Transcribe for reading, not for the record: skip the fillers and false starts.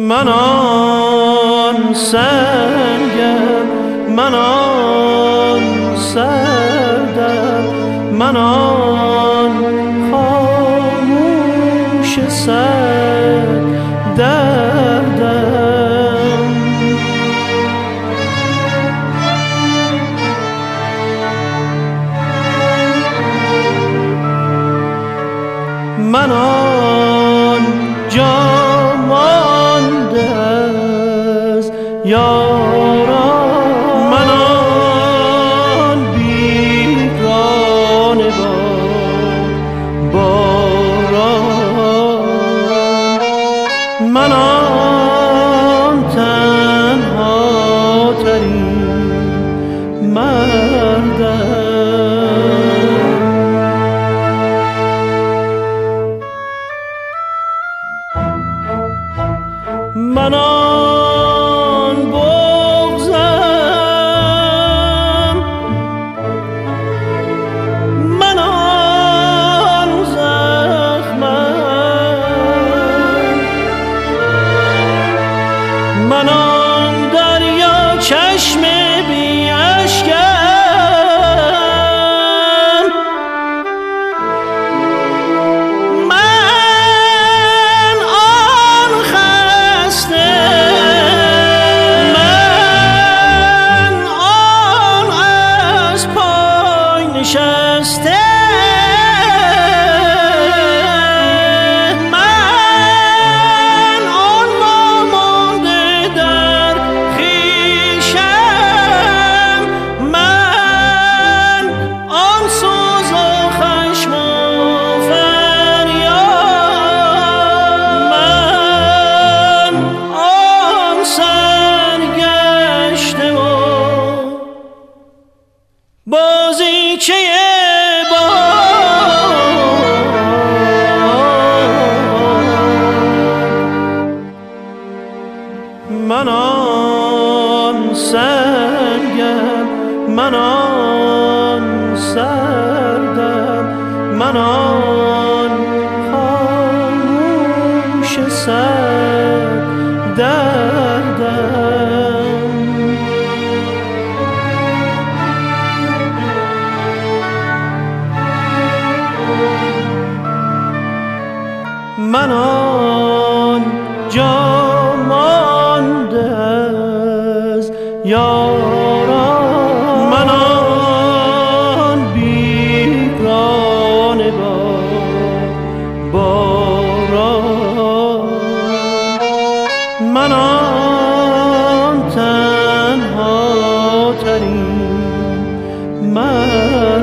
من آن سنگم، من آن سردم، من آن خاموش سر دردم. من آن جا مانده از یاران، من آن بیگانه با باران، من آن تنها ترین مردم. من آن بغضم، من آن زخمم، من آن دریا چشم بی اشکم، من آن خسته، من آن از پای نشسته، من آن وامانده در خویشم، من آن سوز و خشم و فریاد، من آن سرگشته و بازیچه من آن سنگم، من آن سردم، من آن خاموش سر دردم. من آن جا مانده از یاران، من آن بیگانه با باران، من آن تنها ترین